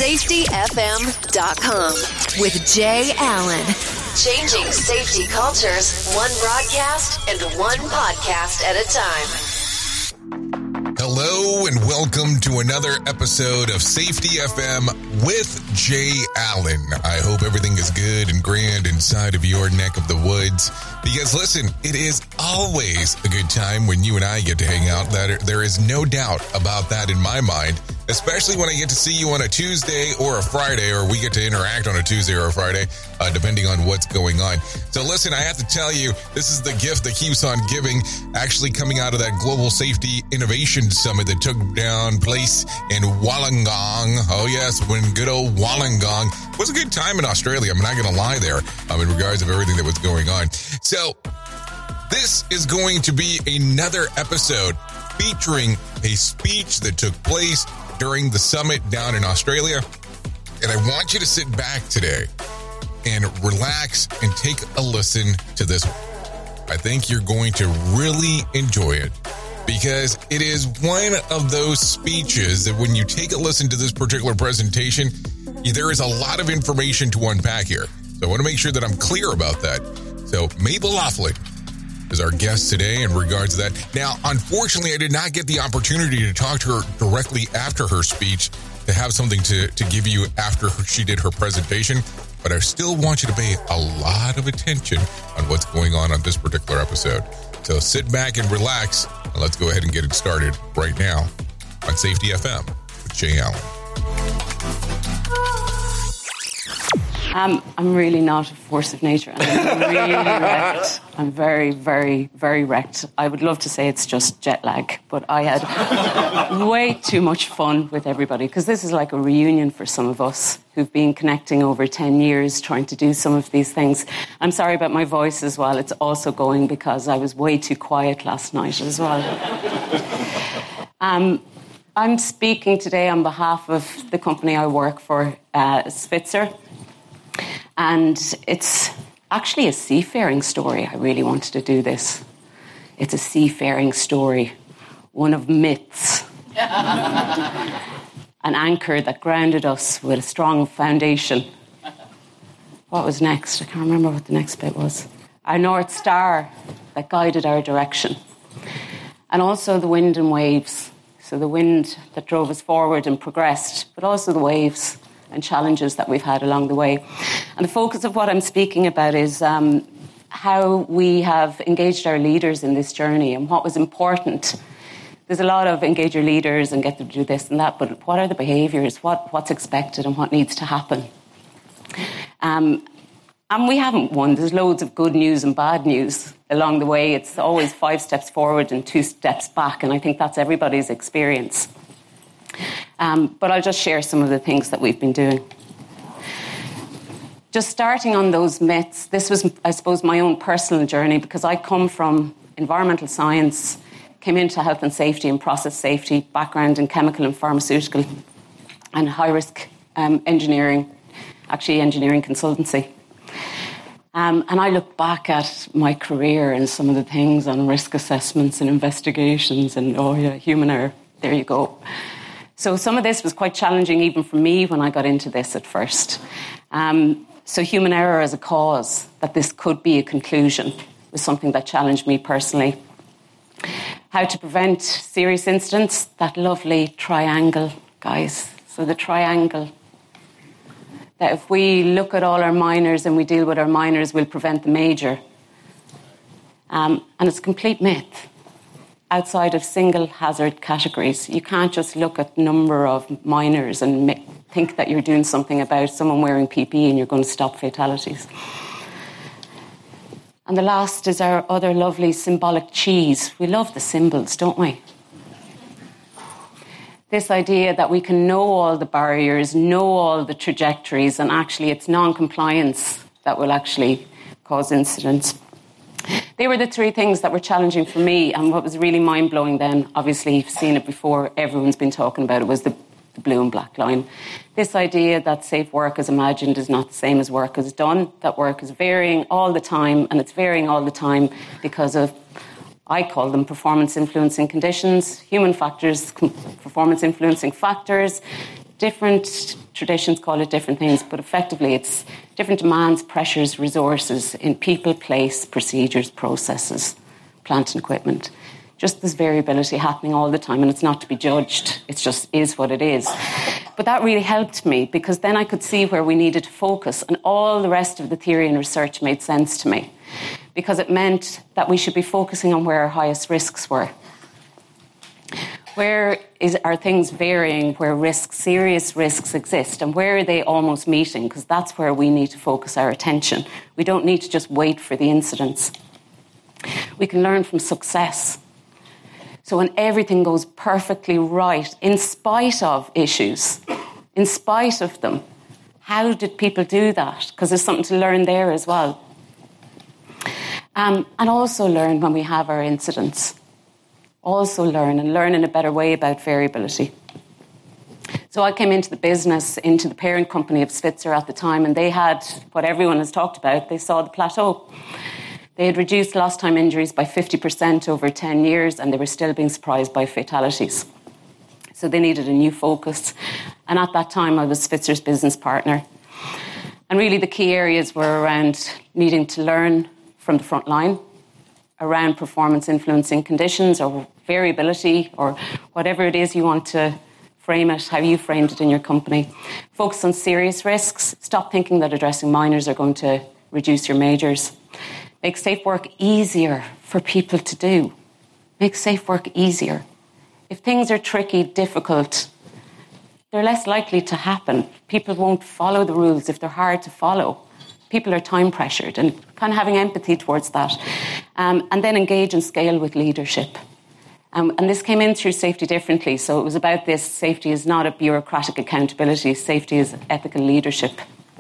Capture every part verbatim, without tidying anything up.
safety f m dot com with Jay Allen. Changing safety cultures, one broadcast and one podcast at a time. Hello and welcome to another episode of Safety F M with Jay Allen. I hope everything is good and grand inside of your neck of the woods. Because listen, it is always a good time when you and I get to hang out. That there is no doubt about that in my mind, especially when I get to see you on a Tuesday or a Friday, or we get to interact on a Tuesday or a Friday, uh, depending on what's going on. So listen, I have to tell you, this is the gift that keeps on giving, actually coming out of that Global Safety Innovation Summit that took down place in Wollongong. Oh yes, when good old Wollongong. It was a good time in Australia, I'm not going to lie there, um, in regards of everything that was going on. So this is going to be another episode featuring a speech that took place during the summit down in Australia. And I want you to sit back today and relax and take a listen to this one. I think you're going to really enjoy it because it is one of those speeches that when you take a listen to this particular presentation, there is a lot of information to unpack here. So I want to make sure that I'm clear about that. So Mabel Laughlin is our guest today in regards to that. Now, unfortunately, I did not get the opportunity to talk to her directly after her speech to have something to, to give you after her, she did her presentation, but I still want you to pay a lot of attention on what's going on on this particular episode. So sit back and relax, and let's go ahead and get it started right now on Safety F M with Jay Allen. Um, I'm really not a force of nature, and I'm really wrecked. I'm very, very, very wrecked. I would love to say it's just jet lag, but I had way too much fun with everybody, because this is like a reunion for some of us who've been connecting over ten years trying to do some of these things. I'm sorry about my voice as well. It's also going because I was way too quiet last night as well. um, I'm speaking today on behalf of the company I work for, uh, Svitzer. And it's actually a seafaring story. I really wanted to do this. It's a seafaring story, one of myths. An anchor that grounded us with a strong foundation. What was next? I can't remember what the next bit was. Our North Star that guided our direction. And also the wind and waves. So the wind that drove us forward and progressed, but also the waves and challenges that we've had along the way. And the focus of what I'm speaking about is um, how we have engaged our leaders in this journey and what was important. There's a lot of engage your leaders and get them to do this and that, but what are the behaviours, what, what's expected and what needs to happen? Um, and we haven't won. There's loads of good news and bad news along the way. It's always five steps forward and two steps back, and I think that's everybody's experience. Um, but I'll just share some of the things that we've been doing. Just starting on those myths, this was, I suppose, my own personal journey because I come from environmental science, came into health and safety and process safety, background in chemical and pharmaceutical, and high-risk um, engineering, actually engineering consultancy. Um, and I look back at my career and some of the things on risk assessments and investigations and, oh yeah, human error, there you go. So some of this was quite challenging even for me when I got into this at first. Um, so human error as a cause, that this could be a conclusion, was something that challenged me personally. How to prevent serious incidents, that lovely triangle, guys. So the triangle, that if we look at all our minors and we deal with our minors, we'll prevent the major. Um, and it's a complete myth. Outside of single hazard categories. You can't just look at number of minors and make, think that you're doing something about someone wearing P P E and you're going to stop fatalities. And the last is our other lovely symbolic cheese. We love the symbols, don't we? This idea that we can know all the barriers, know all the trajectories, and actually it's non-compliance that will actually cause incidents. They were the three things that were challenging for me, and what was really mind-blowing then, obviously you've seen it before, everyone's been talking about it, was the, the blue and black line. This idea that safe work as imagined is not the same as work as done, that work is varying all the time, and it's varying all the time because of, I call them performance influencing conditions, human factors, performance influencing factors, different traditions call it different things, but effectively it's different demands, pressures, resources in people, place, procedures, processes, plant and equipment. Just this variability happening all the time, and it's not to be judged. It just is what it is. But that really helped me, because then I could see where we needed to focus, and all the rest of the theory and research made sense to me, because it meant that we should be focusing on where our highest risks were. Where is, are things varying, where risks, serious risks exist, and where are they almost meeting? Because that's where we need to focus our attention. We don't need to just wait for the incidents. We can learn from success. So when everything goes perfectly right, in spite of issues, in spite of them, how did people do that? Because there's something to learn there as well. Um, and also learn when we have our incidents. Also learn and learn in a better way about variability. So I came into the business, into the parent company of Svitzer at the time, and they had what everyone has talked about. They saw the plateau. They had reduced lost time injuries by fifty percent over ten years, and they were still being surprised by fatalities. So they needed a new focus. And at that time, I was Svitzer's business partner. And really the key areas were around needing to learn from the front line, around performance influencing conditions or variability or whatever it is you want to frame it, how you framed it in your company. Focus on serious risks. Stop thinking that addressing minors are going to reduce your majors. Make safe work easier for people to do. Make safe work easier. If things are tricky, difficult, they're less likely to happen. People won't follow the rules if they're hard to follow. People are time pressured, and kind of having empathy towards that. Um, and then engage and scale with leadership. Um, and this came in through Safety Differently. So it was about this: safety is not a bureaucratic accountability, safety is ethical leadership.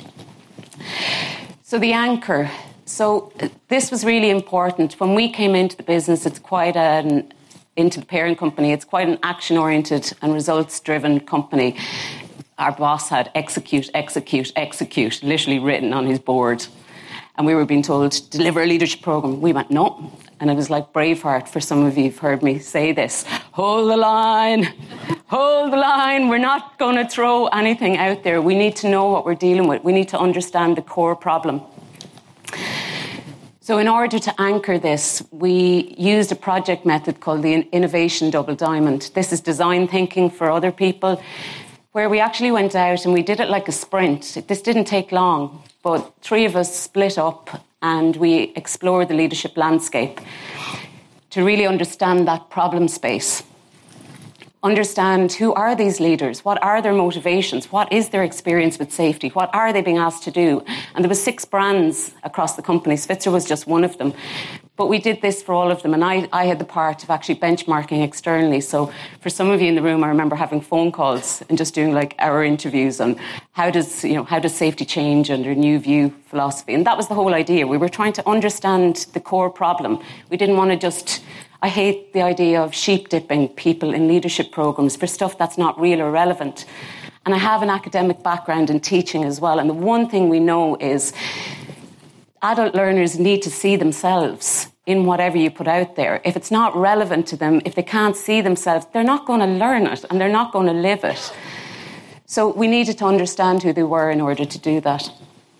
So the anchor. So this was really important. When we came into the business, it's quite an, into the parent company, it's quite an action-oriented and results-driven company. Our boss had execute, execute, execute, literally written on his board. And we were being told, deliver a leadership program. We went, no. And it was like Braveheart, for some of you who've heard me say this. Hold the line, hold the line. We're not going to throw anything out there. We need to know what we're dealing with. We need to understand the core problem. So in order to anchor this, we used a project method called the Innovation Double Diamond. This is design thinking for other people, where we actually went out and we did it like a sprint. This didn't take long, but three of us split up and we explored the leadership landscape to really understand that problem space. Understand, who are these leaders? What are their motivations? What is their experience with safety? What are they being asked to do? And there were six brands across the company. Svitzer was just one of them. But we did this for all of them, and I, I had the part of actually benchmarking externally. So for some of you in the room, I remember having phone calls and just doing like hour interviews on how does, you know, how does safety change under New View philosophy. And that was the whole idea. We were trying to understand the core problem. We didn't want to just... I hate the idea of sheep-dipping people in leadership programs for stuff that's not real or relevant. And I have an academic background in teaching as well. And the one thing we know is adult learners need to see themselves in whatever you put out there. If it's not relevant to them, if they can't see themselves, they're not going to learn it and they're not going to live it. So we needed to understand who they were in order to do that.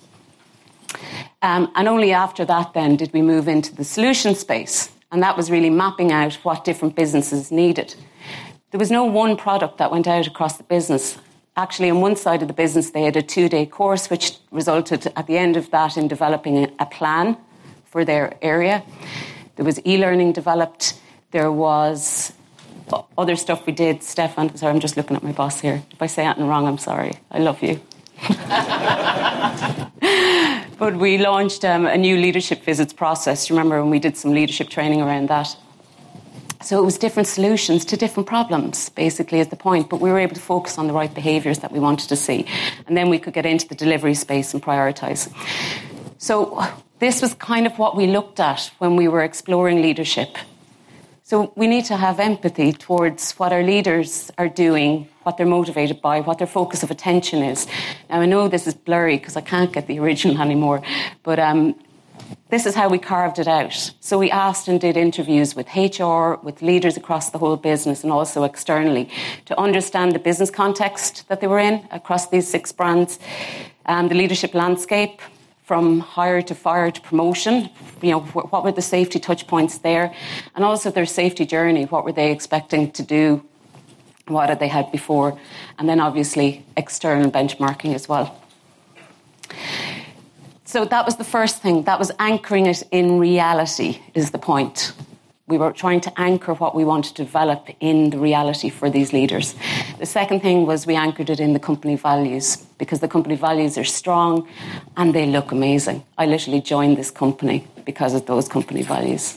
Um, and only after that then did we move into the solution space. And that was really mapping out what different businesses needed. There was no one product that went out across the business. Actually, on one side of the business, they had a two-day course, which resulted at the end of that in developing a plan for their area. There was e-learning developed. There was other stuff we did. Stefan, sorry, I'm just looking at my boss here. If I say anything wrong, I'm sorry. I love you. But we launched um, a new leadership visits process. Remember when we did some leadership training around that? So it was different solutions to different problems, basically, is the point. But we were able to focus on the right behaviours that we wanted to see. And then we could get into the delivery space and prioritise. So this was kind of what we looked at when we were exploring leadership. So we need to have empathy towards what our leaders are doing, what they're motivated by, what their focus of attention is. Now, I know this is blurry because I can't get the original anymore, but um, this is how we carved it out. So we asked and did interviews with H R, with leaders across the whole business and also externally to understand the business context that they were in across these six brands, um, the leadership landscape from hire to fire to promotion, you know, what were the safety touch points there, and also their safety journey, what were they expecting to do, what had they had before, and then obviously external benchmarking as well. So that was the first thing. That was anchoring it in reality, is the point. We were trying to anchor what we want to develop in the reality for these leaders. The second thing was we anchored it in the company values, because the company values are strong and they look amazing. I literally joined this company because of those company values.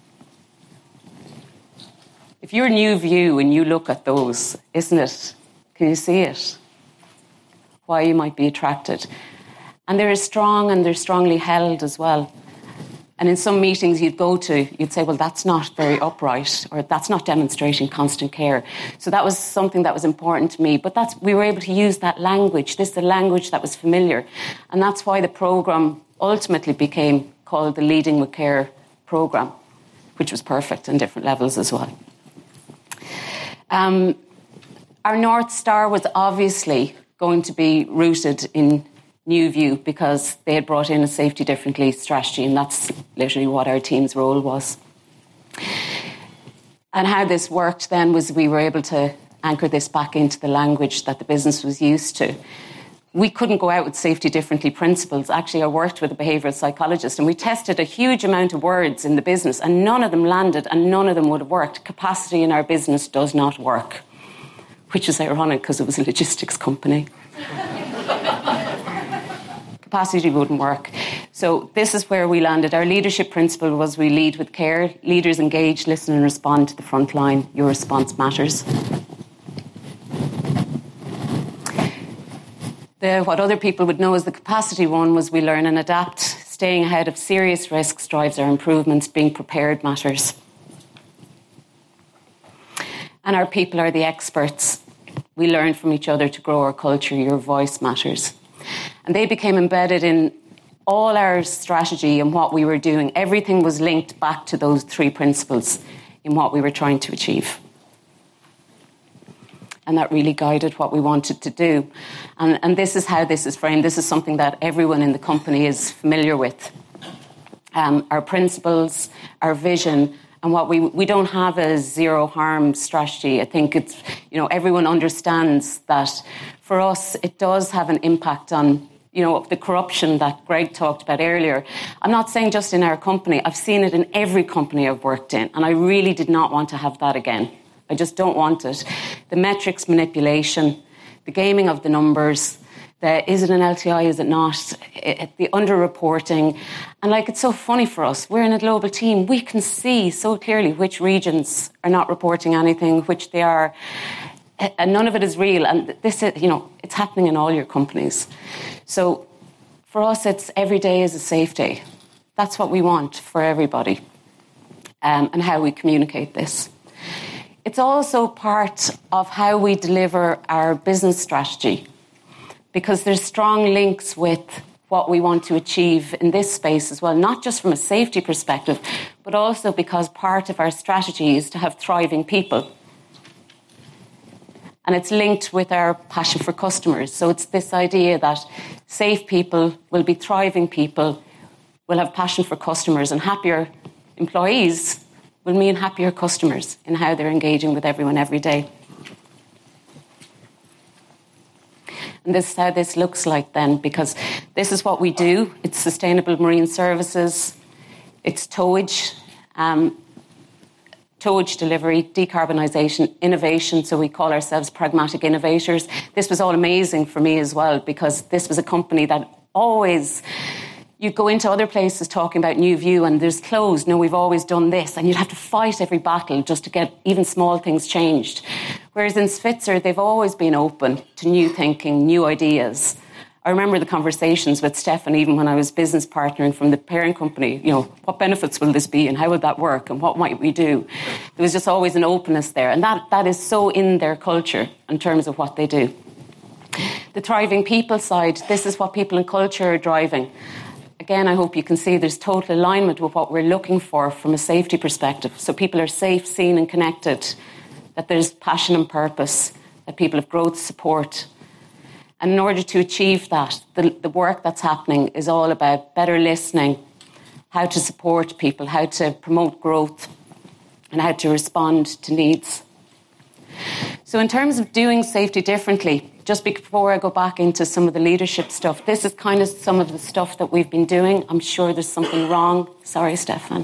If you're New View and you look at those, isn't it? Can you see it? Why you might be attracted. And they're strong and they're strongly held as well. And in some meetings you'd go to, you'd say, well, that's not very upright, or that's not demonstrating constant care. So that was something that was important to me. But that's, we were able to use that language. This is the language that was familiar. And that's why the programme ultimately became called the Leading with Care programme, which was perfect on different levels as well. Um, our North Star was obviously going to be rooted in New View, because they had brought in a safety differently strategy, and that's literally what our team's role was. And how this worked then was we were able to anchor this back into the language that the business was used to. We couldn't go out with safety differently principles. Actually, I worked with a behavioural psychologist and we tested a huge amount of words in the business and none of them landed and none of them would have worked. Capacity in our business does not work, which is ironic because it was a logistics company. Capacity wouldn't work. So this is where we landed. Our leadership principle was we lead with care. Leaders engage, listen and respond to the front line. Your response matters. The, what other people would know as the capacity one was we learn and adapt. Staying ahead of serious risks drives our improvements. Being prepared matters. And our people are the experts. We learn from each other to grow our culture. Your voice matters. And they became embedded in all our strategy and what we were doing. Everything was linked back to those three principles in what we were trying to achieve. And that really guided what we wanted to do. And, and this is how this is framed. This is something that everyone in the company is familiar with. Um, our principles, our vision, and what we we don't have a zero harm strategy. I think it's, you know, everyone understands that for us it does have an impact on, you know, the corruption that Greg talked about earlier. I'm not saying just in our company. I've seen it in every company I've worked in, and I really did not want to have that again. I just don't want it. The metrics manipulation, the gaming of the numbers, the is it an L T I, is it not, it, the under-reporting. And like, it's so funny for us. We're in a global team. We can see so clearly which regions are not reporting anything, which they are. And none of it is real. And this is, you know, it's happening in all your companies. So for us, it's every day is a safe day. That's what we want for everybody, um, and how we communicate this. It's also part of how we deliver our business strategy, because there's strong links with what we want to achieve in this space as well, not just from a safety perspective, but also because part of our strategy is to have thriving people. And it's linked with our passion for customers. So it's this idea that safe people will be thriving people, will have passion for customers, and happier employees will mean happier customers in how they're engaging with everyone every day. And this is how this looks like then, because this is what we do. It's sustainable marine services, it's towage, um, towage delivery, decarbonisation, innovation. So we call ourselves pragmatic innovators. This was all amazing for me as well, because this was a company that always, you'd go into other places talking about New View and there's closed. No, we've always done this. And you'd have to fight every battle just to get even small things changed. Whereas in Svitzer, they've always been open to new thinking, new ideas. I remember the conversations with Stefan, even when I was business partnering from the parent company, you know, what benefits will this be and how would that work and what might we do? There was just always an openness there. And that, that is so in their culture in terms of what they do. The thriving people side, this is what people and culture are driving. again, I hope you can see there's total alignment with what we're looking for from a safety perspective. So people are safe, seen and connected, that there's passion and purpose, that people have growth support. And in order to achieve that, the, the work that's happening is all about better listening, how to support people, how to promote growth, and how to respond to needs. So in terms of doing safety differently, just before I go back into some of the leadership stuff, this is kind of some of the stuff that we've been doing. I'm sure there's something wrong. Sorry, Stefan.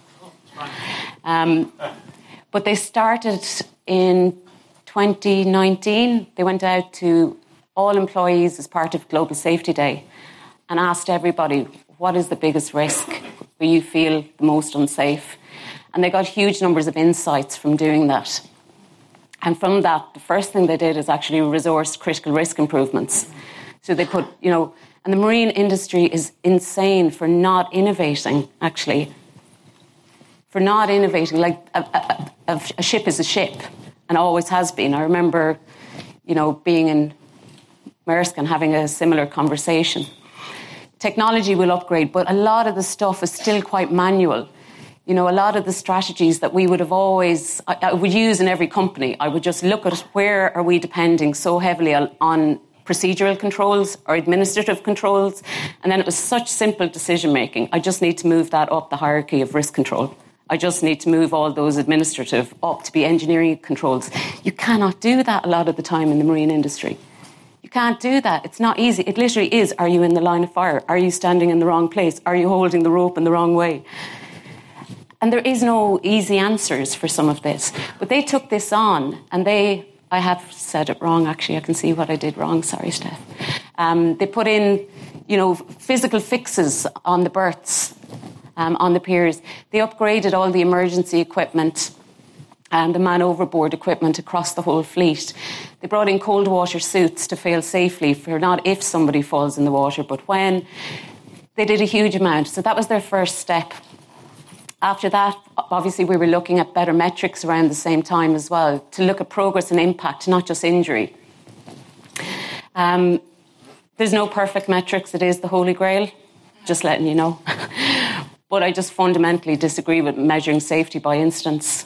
Um, but they started in twenty nineteen. They went out to all employees as part of Global Safety Day and asked everybody, what is the biggest risk where you feel the most unsafe? And they got huge numbers of insights from doing that. And from that, the first thing they did is actually resource critical risk improvements. So they put, you know, and the marine industry is insane for not innovating, actually. For not innovating. Like a, a, a ship is a ship and always has been. I remember, you know, being in Maersk and having a similar conversation. Technology will upgrade, but a lot of the stuff is still quite manual. You know, a lot of the strategies that we would have always, I, I would use in every company, I would just look at where are we depending so heavily on, on procedural controls or administrative controls, and then it was such simple decision making. I just need to move that up the hierarchy of risk control. I just need to move all those administrative up to be engineering controls. You cannot do that a lot of the time in the marine industry. You can't do that. It's not easy. It literally is, are you in the line of fire? Are you standing in the wrong place? Are you holding the rope in the wrong way? And there is no easy answers for some of this. But they took this on, and they, I have said it wrong, actually. I can see what I did wrong. Sorry, Steph. Um, they put in, you know, physical fixes on the berths, um, on the piers. They upgraded all the emergency equipment and the man overboard equipment across the whole fleet. They brought in cold water suits to fail safely for not if somebody falls in the water, but when. They did a huge amount. So that was their first step. After that, obviously, we were looking at better metrics around the same time as well, to look at progress and impact, not just injury. Um, there's no perfect metrics. It is the Holy Grail, just letting you know. But I just fundamentally disagree with measuring safety by incidents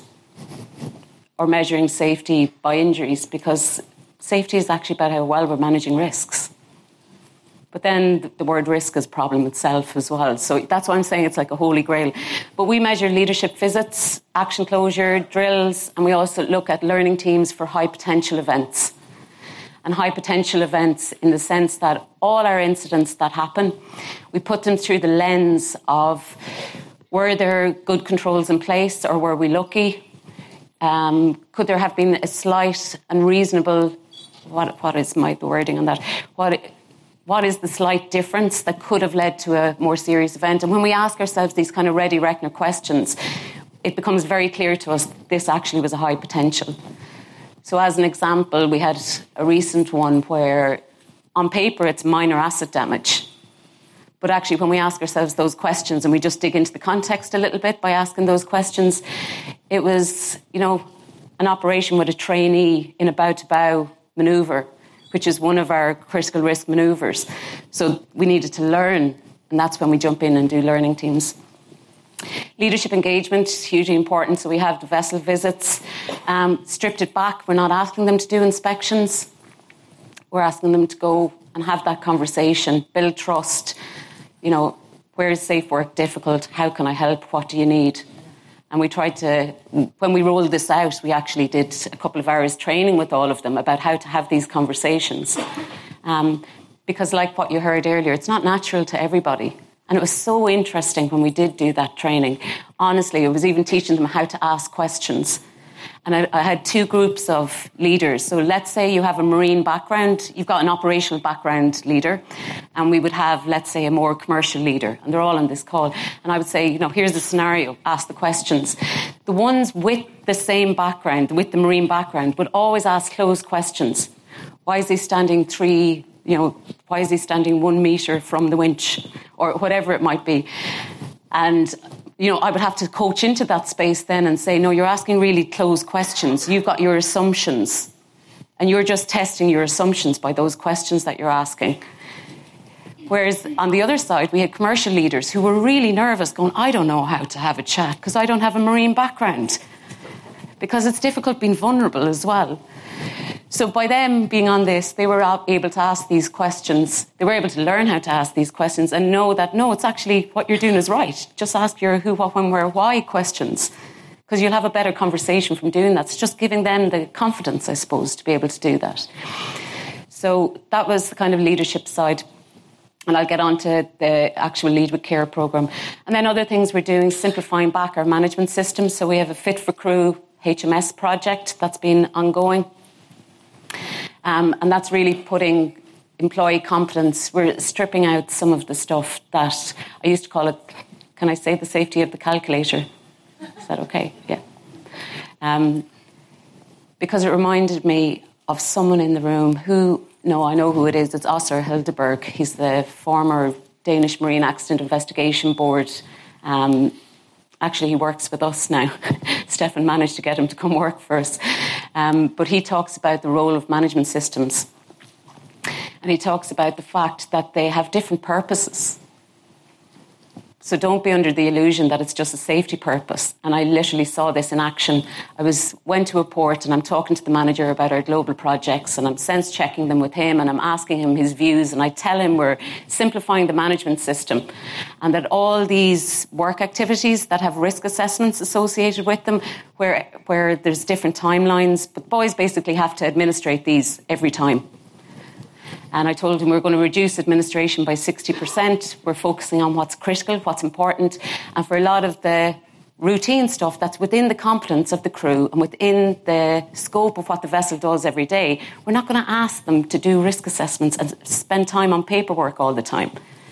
or measuring safety by injuries, because safety is actually about how well we're managing risks. But then the word risk is a problem itself as well. So that's why I'm saying it's like a holy grail. But we measure leadership visits, action closure, drills, and we also look at learning teams for high potential events. And high potential events in the sense that all our incidents that happen, we put them through the lens of, were there good controls in place or were we lucky? Um, could there have been a slight and reasonable, what what is my the wording on that? What What is the slight difference that could have led to a more serious event? And when we ask ourselves these kind of Reddy Reckner questions, it becomes very clear to us this actually was a high potential. So as an example, we had a recent one where on paper it's minor asset damage. But actually when we ask ourselves those questions and we just dig into the context a little bit by asking those questions, it was, you know, an operation with a trainee in a bow-to-bow manoeuvre, which is one of our critical risk manoeuvres. So we needed to learn, and that's when we jump in and do learning teams. Leadership engagement is hugely important, so we have the vessel visits. Um, stripped it back, we're not asking them to do inspections. We're asking them to go and have that conversation, build trust. You know, where is safe work difficult? How can I help? What do you need? And we tried to, when we rolled this out, we actually did a couple of hours training with all of them about how to have these conversations. Um, because like what you heard earlier, it's not natural to everybody. And it was so interesting when we did do that training. Honestly, it was even teaching them how to ask questions. And I, I had two groups of leaders. So let's say you have a marine background, you've got an operational background leader, and we would have, let's say, a more commercial leader, and they're all on this call. And I would say, you know, here's the scenario, ask the questions. The ones with the same background, with the marine background, would always ask closed questions. Why is he standing three, you know, why is he standing one metre from the winch, or whatever it might be? And you know, I would have to coach into that space then and say, no, you're asking really closed questions. You've got your assumptions. And you're just testing your assumptions by those questions that you're asking. Whereas on the other side, we had commercial leaders who were really nervous, going, I don't know how to have a chat because I don't have a marine background. Because it's difficult being vulnerable as well. So by them being on this, they were able to ask these questions. They were able to learn how to ask these questions and know that, no, it's actually what you're doing is right. Just ask your who, what, when, where, why questions. Because you'll have a better conversation from doing that. It's just giving them the confidence, I suppose, to be able to do that. So that was the kind of leadership side. And I'll get on to the actual Lead with Care programme. And then other things we're doing, simplifying back our management system. So we have a Fit for Crew H M S project that's been ongoing. Um, and that's really putting employee competence. We're stripping out some of the stuff that I used to call it, can I say the safety of the calculator? Is that okay? Yeah. Um, because it reminded me of someone in the room who, no, I know who it is. It's Oscar Hildeberg. He's the former Danish Marine Accident Investigation Board. Um, actually, he works with us now. Stefan managed to get him to come work for us. Um, but he talks about the role of management systems. And he talks about the fact that they have different purposes. So don't be under the illusion that it's just a safety purpose. And I literally saw this in action. I was went to a port and I'm talking to the manager about our global projects and I'm sense checking them with him and I'm asking him his views and I tell him we're simplifying the management system and that all these work activities that have risk assessments associated with them where, where there's different timelines, but boys basically have to administrate these every time. And I told him we're going to reduce administration by sixty percent. We're focusing on what's critical, what's important. And for a lot of the routine stuff that's within the competence of the crew and within the scope of what the vessel does every day, we're not going to ask them to do risk assessments and spend time on paperwork all the time.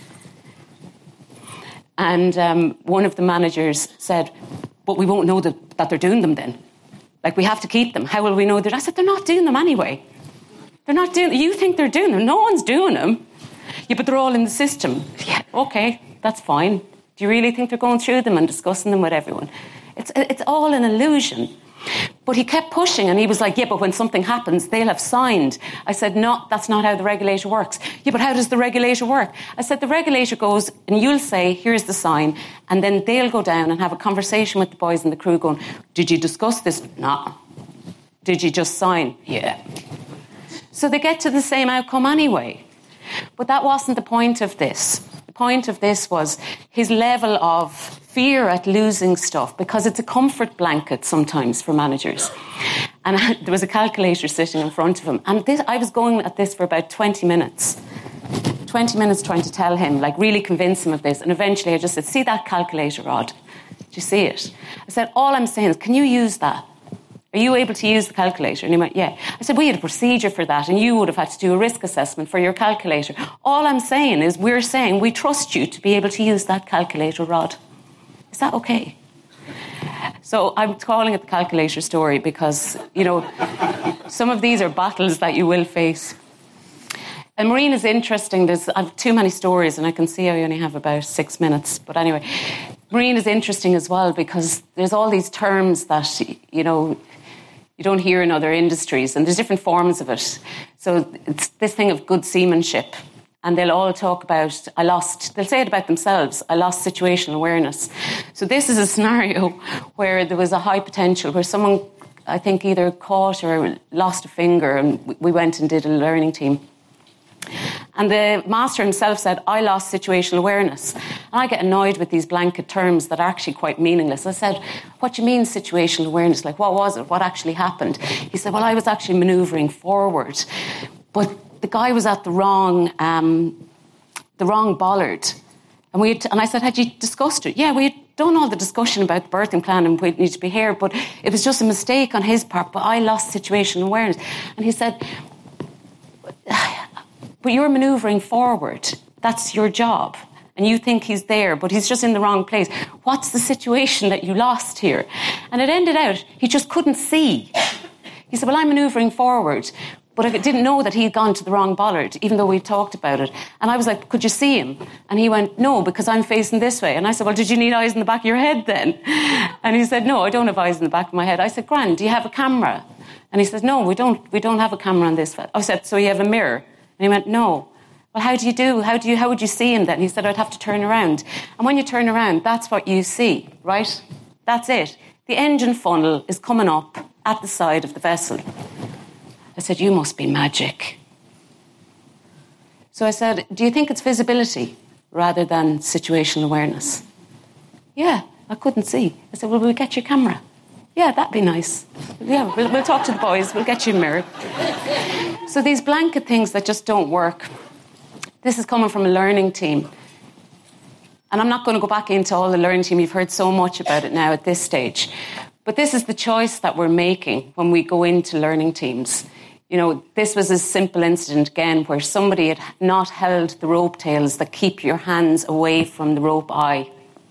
And um, one of the managers said, but we won't know that, that they're doing them then. Like, we have to keep them. How will we know that? I said, they're not doing them anyway. They're not doing. You think they're doing them? No one's doing them. Yeah, but they're all in the system. Yeah, okay, that's fine. Do you really think they're going through them and discussing them with everyone? It's it's all an illusion. But he kept pushing, and he was like, "Yeah, but when something happens, they'll have signed." I said, "No, that's not how the regulator works." Yeah, but how does the regulator work? I said, "The regulator goes, and you'll say, here's the sign, and then they'll go down and have a conversation with the boys and the crew, going, did you discuss this? No. Did you just sign? Yeah." So they get to the same outcome anyway. But that wasn't the point of this. The point of this was his level of fear at losing stuff, because it's a comfort blanket sometimes for managers. And I, there was a calculator sitting in front of him. And this, I was going at this for about twenty minutes. twenty minutes trying to tell him, like really convince him of this. And eventually I just said, see that calculator rod? Do you see it? I said, all I'm saying is, can you use that? Are you able to use the calculator? And he went, yeah. I said, we had a procedure for that and you would have had to do a risk assessment for your calculator. All I'm saying is we're saying we trust you to be able to use that calculator rod. Is that okay? So I'm calling it the calculator story because, you know, some of these are battles that you will face. And Marine is interesting. There's I have too many stories and I can see I only have about six minutes. But anyway, Marine is interesting as well because there's all these terms that, you know, you don't hear in other industries, and there's different forms of it. So it's this thing of good seamanship. And they'll all talk about, I lost, they'll say it about themselves, I lost situational awareness. So this is a scenario where there was a high potential, where someone, I think, either caught or lost a finger, and we went and did a learning team. And the master himself said, I lost situational awareness. And I get annoyed with these blanket terms that are actually quite meaningless. I said, what do you mean situational awareness? Like, what was it? What actually happened? He said, well, I was actually manoeuvring forward. But the guy was at the wrong um, the wrong bollard. And we had, and I said, had you discussed it? Yeah, we had done all the discussion about the birthing plan and we'd need to be here, but it was just a mistake on his part, but I lost situational awareness. And he said, but you're manoeuvring forward. That's your job. And you think he's there, but he's just in the wrong place. What's the situation that you lost here? And it ended out, he just couldn't see. He said, well, I'm manoeuvring forward, but I didn't know that he'd gone to the wrong bollard, even though we talked about it. And I was like, could you see him? And he went, no, because I'm facing this way. And I said, well, did you need eyes in the back of your head then? And he said, no, I don't have eyes in the back of my head. I said, Gran, do you have a camera? And he said, no, we don't, we don't have a camera on this. I said, so you have a mirror? And he went, no. Well, how do you do? How do you? How would you see him then? He said, I'd have to turn around. And when you turn around, that's what you see, right? That's it. The engine funnel is coming up at the side of the vessel. I said, you must be magic. So I said, do you think it's visibility rather than situational awareness? Yeah, I couldn't see. I said, well, we'll get your camera. Yeah, that'd be nice. Yeah, we'll, we'll talk to the boys. We'll get you a mirror. So these blanket things that just don't work. This is coming from a learning team. And I'm not going to go back into all the learning team. You've heard so much about it now at this stage. But this is the choice that we're making when we go into learning teams. You know, this was a simple incident, again, where somebody had not held the rope tails that keep your hands away from the rope eye.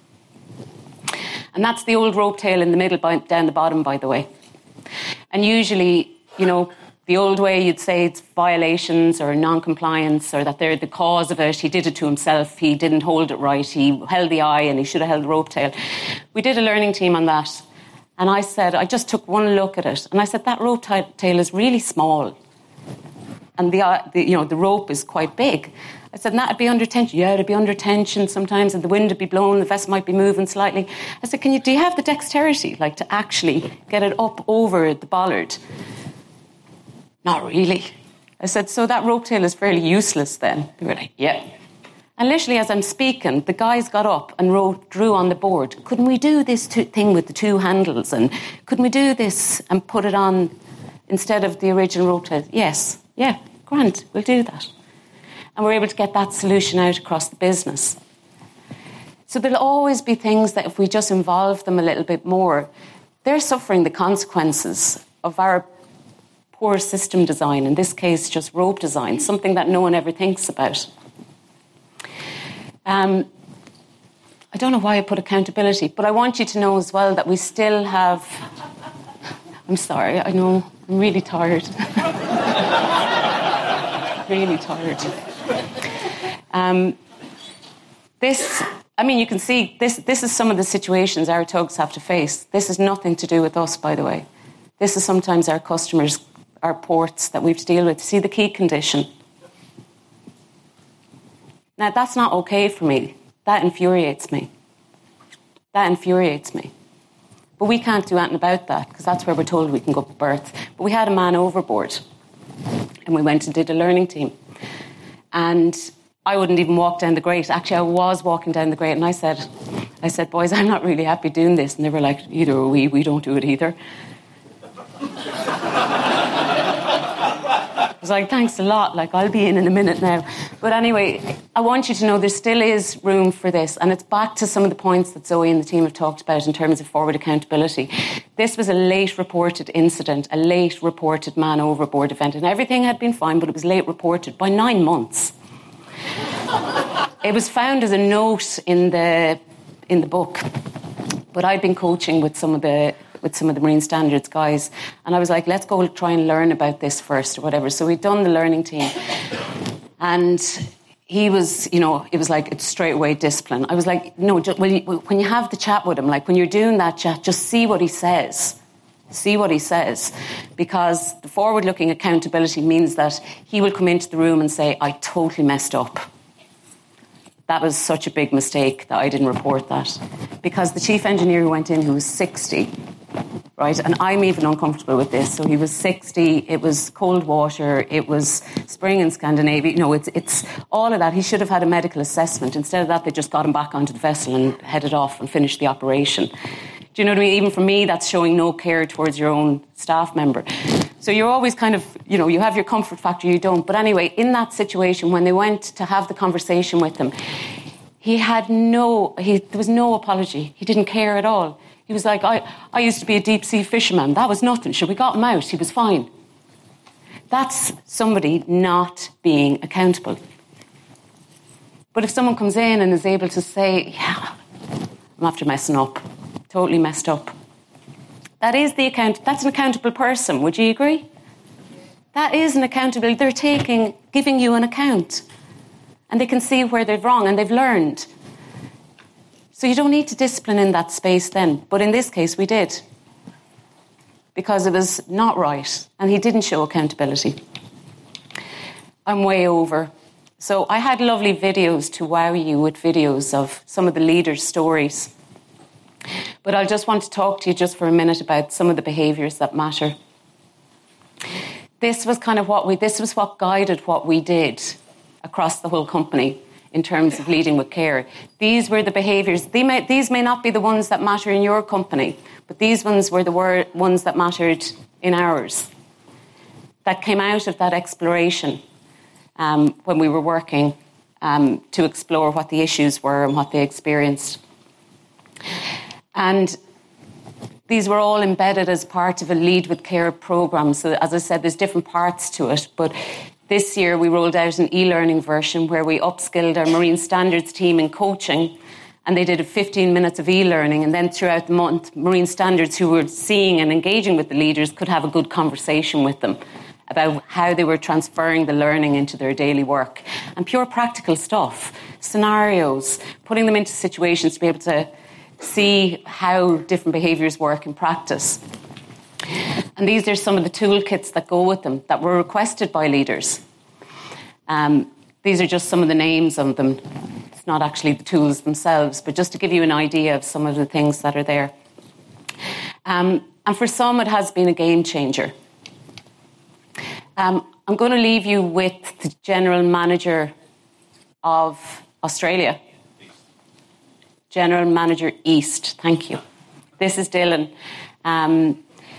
And that's the old rope tail in the middle, by, down the bottom, by the way. And usually, you know, the old way you'd say it's violations or non-compliance or that they're the cause of it. He did it to himself. He didn't hold it right. He held the eye and he should have held the rope tail. We did a learning team on that. And I said, I just took one look at it. And I said, that rope t- tail is really small. And the, uh, the, you know, the rope is quite big. I said, that'd be under tension. Yeah, it'd be under tension sometimes, and the wind would be blowing, the vessel might be moving slightly. I said, can you, do you have the dexterity, like, to actually get it up over the bollard? Not really. I said, so that rope tail is fairly useless then? They were like, yeah. And literally, as I'm speaking, the guys got up and wrote, drew on the board, couldn't we do this two, thing with the two handles? And couldn't we do this and put it on instead of the original rope tail? Yes. Yeah, grand, we'll do that. And we're able to get that solution out across the business. So there'll always be things that if we just involve them a little bit more, they're suffering the consequences of our poor system design, in this case just rope design, something that no one ever thinks about. Um, I don't know why I put accountability, but I want you to know as well that we still have... I'm sorry, I know, I'm really tired. really tired. Um, this, I mean, you can see, this, this is some of the situations our tugs have to face. This is nothing to do with us, by the way. This is sometimes our customers, our ports that we have to deal with. See the key condition. Now, that's not okay for me. That infuriates me. That infuriates me. But we can't do anything about that because that's where we're told we can go to berth. But we had a man overboard and we went and did a learning team. And I wouldn't even walk down the grate. Actually, I was walking down the grate and I said, I said, boys, I'm not really happy doing this. And they were like, either are we, we don't do it either. I was like, thanks a lot, like I'll be in in a minute now. But anyway, I want you to know there still is room for this, and it's back to some of the points that Zoe and the team have talked about in terms of forward accountability. This was a late reported incident, a late reported man overboard event, and everything had been fine, but it was late reported by nine months. It was found as a note in the in the book, but I'd been coaching with some of the with some of the Marine Standards guys. And I was like, let's go try and learn about this first or whatever. So we'd done the learning team. And he was, you know, it was like, it's straight away discipline. I was like, no, just, when, you, when you have the chat with him, like when you're doing that chat, just see what he says. See what he says. Because the forward-looking accountability means that he will come into the room and say, I totally messed up. That was such a big mistake that I didn't report that. Because the chief engineer who went in, who was sixty, right, and I'm even uncomfortable with this, so he was sixty, it was cold water, it was spring in Scandinavia, you know, it's, it's all of that. He should have had a medical assessment. Instead of that, they just got him back onto the vessel and headed off and finished the operation. Do you know what I mean? Even for me, that's showing no care towards your own staff member. So you're always kind of, you know, you have your comfort factor, you don't. But anyway, in that situation, when they went to have the conversation with him, he had no, he, there was no apology. He didn't care at all. He was like, I, I used to be a deep sea fisherman. That was nothing. Sure, we got him out. He was fine. That's somebody not being accountable. But if someone comes in and is able to say, yeah, I'm after messing up, totally messed up. That is the account. That's an accountable person. Would you agree? That is an accountability. They're taking, giving you an account, and they can see where they're wrong and they've learned. So you don't need to discipline in that space then. But in this case, we did, because it was not right, and he didn't show accountability. I'm way over. So I had lovely videos to wow you with videos of some of the leaders' stories. But I just want to talk to you just for a minute about some of the behaviours that matter. This was kind of what we, this was what guided what we did across the whole company in terms of leading with care. These were the behaviours. They may, these may not be the ones that matter in your company, but these ones were the wor- ones that mattered in ours, that came out of that exploration um, when we were working um, to explore what the issues were and what they experienced. And these were all embedded as part of a Lead with Care programme. So as I said, there's different parts to it, but this year we rolled out an e-learning version where we upskilled our Marine Standards team in coaching, and they did fifteen minutes of e-learning, and then throughout the month, Marine Standards who were seeing and engaging with the leaders could have a good conversation with them about how they were transferring the learning into their daily work. And pure practical stuff, scenarios, putting them into situations to be able to see how different behaviours work in practice. And these are some of the toolkits that go with them that were requested by leaders. Um, these are just some of the names of them. It's not actually the tools themselves, but just to give you an idea of some of the things that are there. Um, and for some, it has been a game changer. Um, I'm going to leave you with the General Manager of Australia. General Manager East, thank you. This is Dylan, um,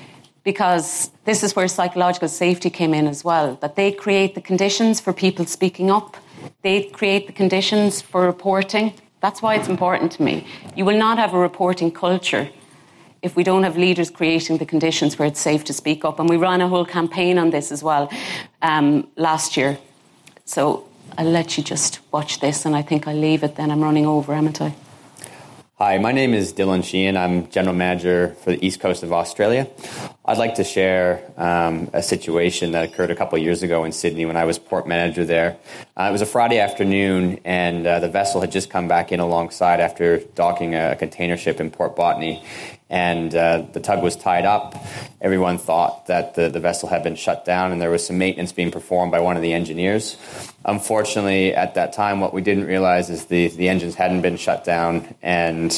because this is where psychological safety came in as well, that they create the conditions for people speaking up. They create the conditions for reporting. That's why it's important to me. You will not have a reporting culture if we don't have leaders creating the conditions where it's safe to speak up. And we ran a whole campaign on this as well um, last year. So I'll let you just watch this, and I think I'll leave it then. I'm running over, haven't I? Hi, my name is Dylan Sheehan. I'm General Manager for the East Coast of Australia. I'd like to share um, a situation that occurred a couple of years ago in Sydney when I was port manager there. Uh, it was a Friday afternoon, and uh, the vessel had just come back in alongside after docking a, a container ship in Port Botany. And uh, the tug was tied up. Everyone thought that the, the vessel had been shut down, and there was some maintenance being performed by one of the engineers. Unfortunately, at that time, what we didn't realize is the, the engines hadn't been shut down, and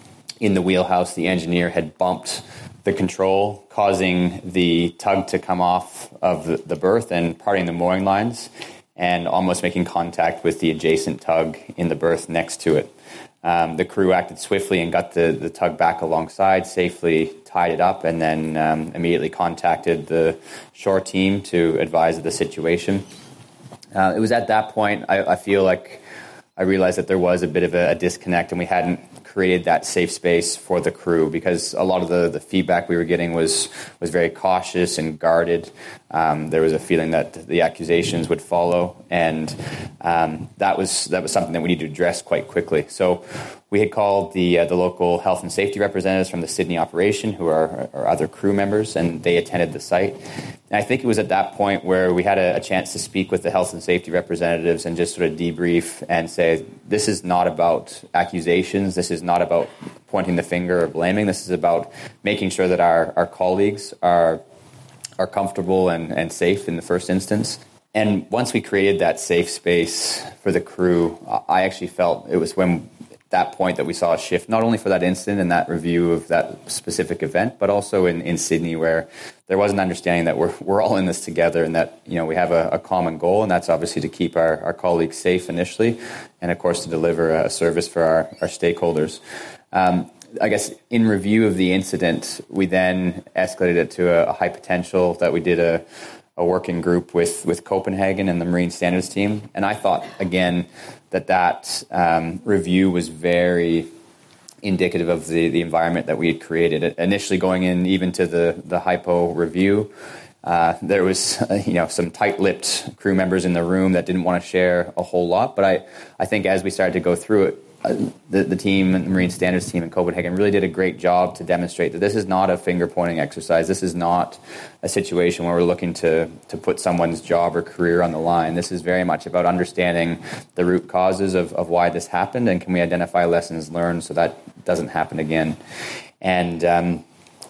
in the wheelhouse, the engineer had bumped the control, causing the tug to come off of the, the berth and parting the mooring lines, and almost making contact with the adjacent tug in the berth next to it. Um, the crew acted swiftly and got the, the tug back alongside, safely tied it up, and then um, immediately contacted the shore team to advise of the situation. Uh, it was at that point, I, I feel like I realized that there was a bit of a, a disconnect, and we hadn't created that safe space for the crew, because a lot of the, the feedback we were getting was was very cautious and guarded. Um, there was a feeling that the accusations would follow, and um, that was that was something that we needed to address quite quickly. So we had called the uh, the local health and safety representatives from the Sydney operation, who are, are other crew members, and they attended the site. And I think it was at that point where we had a, a chance to speak with the health and safety representatives and just sort of debrief and say, this is not about accusations, this is not about pointing the finger or blaming, this is about making sure that our, our colleagues are are comfortable and, and safe in the first instance. And once we created that safe space for the crew, I actually felt it was when that point that we saw a shift, not only for that incident and that review of that specific event, but also in, in Sydney, where there was an understanding that we're we're all in this together, and that, you know, we have a, a common goal, and that's obviously to keep our, our colleagues safe initially, and of course to deliver a service for our, our stakeholders. Um, I guess in review of the incident, we then escalated it to a, a high potential that we did a a working group with, with Copenhagen and the Marine Standards team. And I thought, again, that that um, review was very indicative of the, the environment that we had created. Initially going in even to the, the hypo review, uh, there was uh, you know some tight-lipped crew members in the room that didn't want to share a whole lot. But I, I think as we started to go through it, Uh, the, the team, the Marine Standards team in Copenhagen, really did a great job to demonstrate that this is not a finger-pointing exercise. This is not a situation where we're looking to, to put someone's job or career on the line. This is very much about understanding the root causes of, of why this happened, and can we identify lessons learned so that doesn't happen again. And um,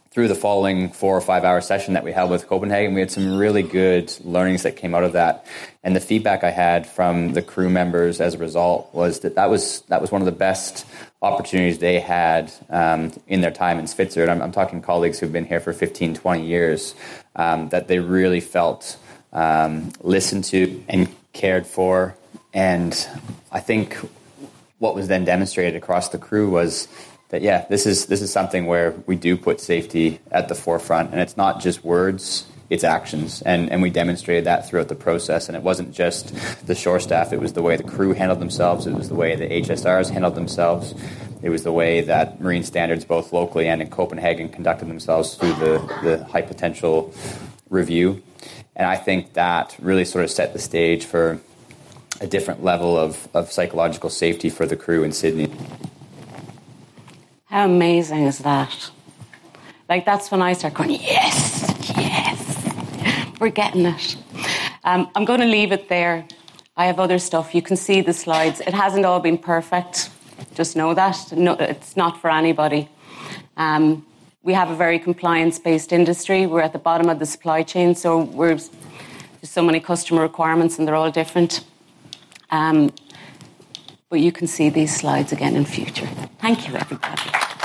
through the following four or five hour session that we held with Copenhagen, we had some really good learnings that came out of that. And the feedback I had from the crew members as a result was that that was, that was one of the best opportunities they had um, in their time in Svitzer. And I'm, I'm talking colleagues who've been here for fifteen, twenty years, um, that they really felt um, listened to and cared for. And I think what was then demonstrated across the crew was that, yeah, this is this is something where we do put safety at the forefront, and it's not just words, it's actions. And, and we demonstrated that throughout the process. And it wasn't just the shore staff, it was the way the crew handled themselves, it was the way the H S Rs handled themselves, it was the way that Marine Standards, both locally and in Copenhagen, conducted themselves through the, the high potential review. And I think that really sort of set the stage for a different level of, of psychological safety for the crew in Sydney. How amazing is that? Like, that's when I start going, yes, yes, we're getting it. Um, I'm going to leave it there. I have other stuff. You can see the slides. It hasn't all been perfect. Just know that. No, it's not for anybody. Um, we have a very compliance-based industry. We're at the bottom of the supply chain, so we're, there's so many customer requirements, and they're all different. Um, but you can see these slides again in future. Thank you, everybody.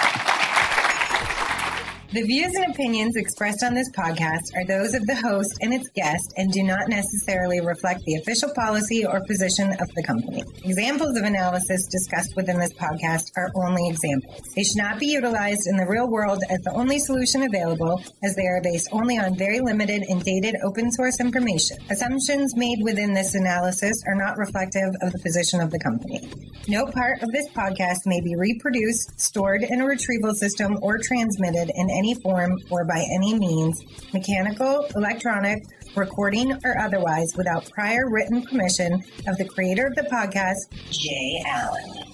The views and opinions expressed on this podcast are those of the host and its guest and do not necessarily reflect the official policy or position of the company. Examples of analysis discussed within this podcast are only examples. They should not be utilized in the real world as the only solution available, as they are based only on very limited and dated open source information. Assumptions made within this analysis are not reflective of the position of the company. No part of this podcast may be reproduced, stored in a retrieval system, or transmitted in any form or by any means, mechanical, electronic, recording, or otherwise, without prior written permission of the creator of the podcast, Jay Allen.